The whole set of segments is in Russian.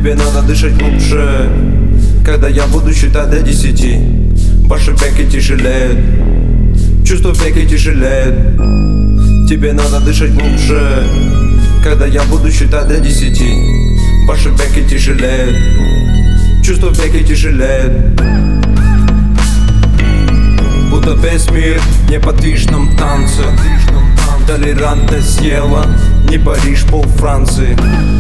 Тебе надо дышать глубже, когда я буду считать до 10. Ваши веки тяжелеют, чувства веки тяжелеют. Тебе надо дышать глубже, когда я буду считать до 10. Ваши веки тяжелеют, чувства веки тяжелеют. Будто весь мир в неподвижном танце. Толеранта съела не Париж, пол Франции.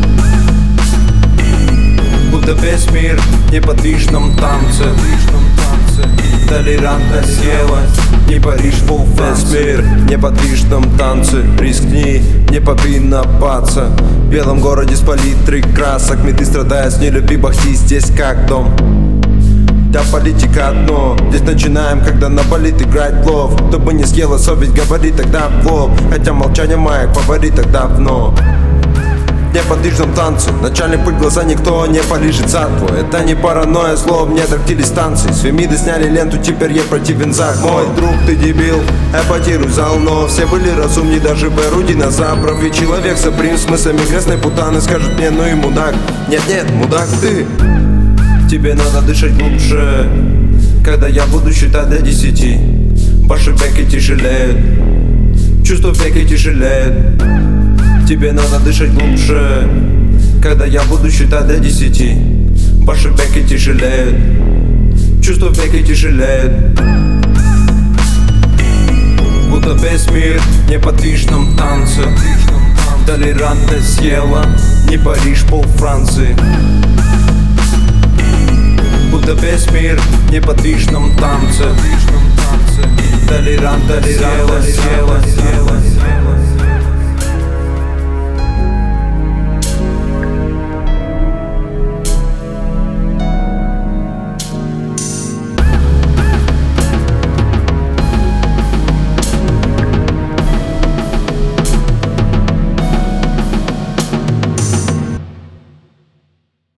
Будто весь мир в неподвижном танце. Толеранта съела не Париж, пол Франции. Весь мир в неподвижном танце. Рискни, не повиноваться. В белом городе с палитрой красок. Меды страдают с нелюбимости, здесь как дом. Да, политика одно. Здесь начинаем, когда наболит играть плов. Кто бы не съела совесть, говори тогда в лоб. Хотя молчание маек, повари тогда давно. В неподвижном танце, начальный путь, глаза никто не полижет сатву. Это не паранойя, зло, мне трактили станции. С Фемиды сняли ленту, теперь я противен зак. Мой друг, ты дебил, эпатируй зал. Но все были разумнее, даже Беру динозавров. И человек с прямым смыслами грязной путаны скажут мне, ну и мудак. Нет-нет, мудак ты. Тебе надо дышать глубже, когда я буду считать до 10. Ваши веки тяжелеют, чувства веки тяжелеют. Тебе надо дышать глубже, когда я буду считать до 10. Ваши веки тяжелеют, чувства веки тяжелеют. Будто весь мир в неподвижном танце. Толеранта съела не Париж, пол Франции. Будто весь мир в неподвижном танце. Толеранта съела